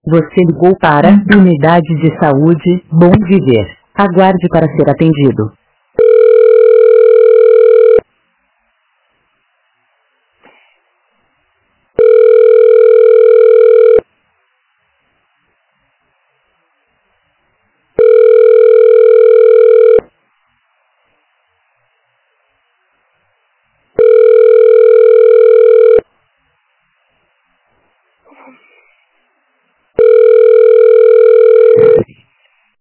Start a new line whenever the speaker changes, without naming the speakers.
Você ligou para Unidade de Saúde Bom Viver. Aguarde para ser atendido.